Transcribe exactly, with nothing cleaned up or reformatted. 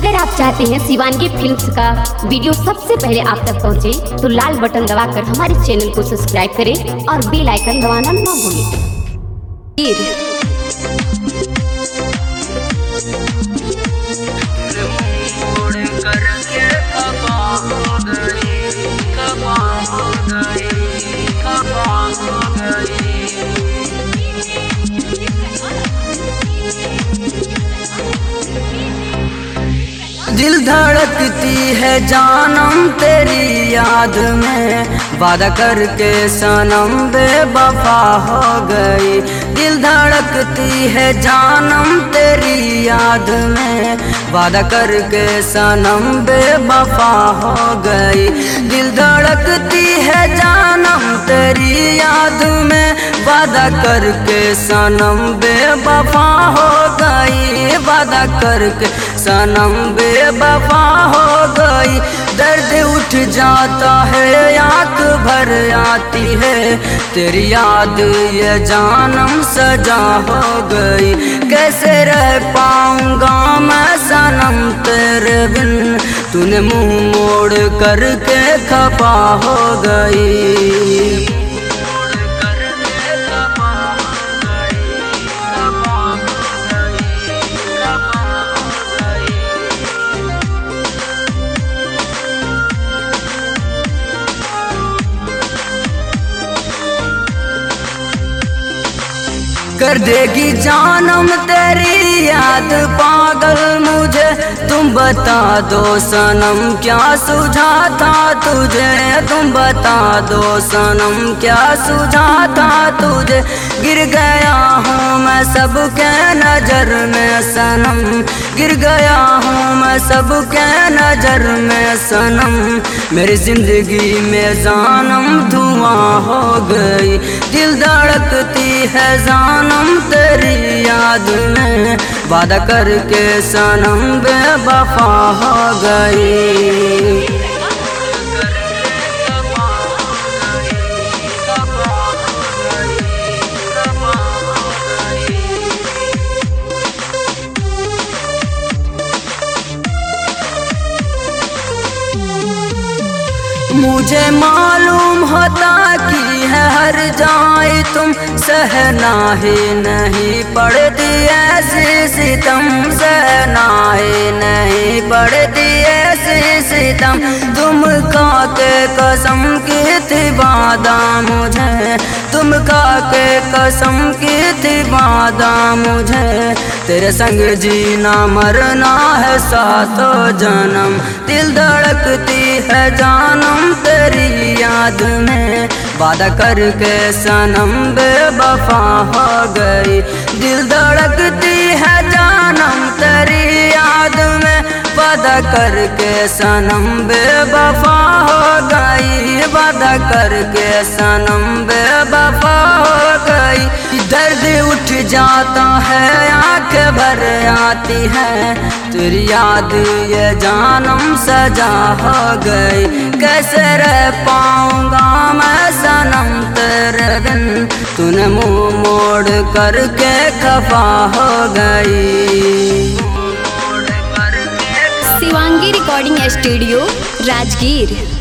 अगर आप चाहते हैं शिवांगी फिल्म्स का वीडियो सबसे पहले आप तक पहुंचे, तो लाल बटन दबाकर हमारे चैनल को सब्सक्राइब करें और बेल आइकन दबाना ना भूलें। दिल धड़कती है जानम तेरी याद में, वादा करके सनम बेवफा हो गई। दिल धड़कती है जानम तेरी याद में, वादा करके सनम बेवफा हो गई। दिल धड़कती है जानम तेरी याद में, वादा करके सनम बेवफा हो गई। वादा करके सनम बेवफा हो गई। दर्द उठ जाता है, आँख भर आती है, तेरी याद ये जानम सजा हो गई। कैसे रह पाऊंगा मैं सनम तेरे बिन, तूने मुंह मोड़ करके खफा हो गई। कर देगी जानम तेरी याद पागल मुझे, तुम बता दो सनम क्या सूझा था तुझे। तुम बता दो सनम क्या सूझा था तुझे। गिर गया हूँ मैं सबके नजर में सनम, गिर गया हूँ मैं सबके नजर में सनम। मेरी जिंदगी में जानम धुआं हो गई। दिल धड़कती है जानम तेरी याद में, वादा करके सनम बेवफा हो गई। मुझे मालूम होता कि है हर जाए तुम, सहना ही नहीं पड़ती ऐसी सितम, सहना ही नहीं पड़ती ऐसी सितम। तुम खा के कसम की थी वादा मुझे, तुम खा के कसम की थी वादा मुझे। तेरे संग जीना मरना है सातों जन्म। दिल धड़कती है जानम तेरी याद में, वादा करके सनम बेवफा हो गई। दिल धड़कती है जानम तेरी याद में, वादा करके सनम बेवफा हो गई। वादा करके सनम बेवफा हो गई। दर्द उठ जाता है, आँख भर आती है, तेरी याद ये जानम सजा हो गई। कैसे रह पाऊंगा मैं सनम तेरे बिन, तूने मुंह मोड़ करके खफा हो गई। Shivangi recording studio Rajgir.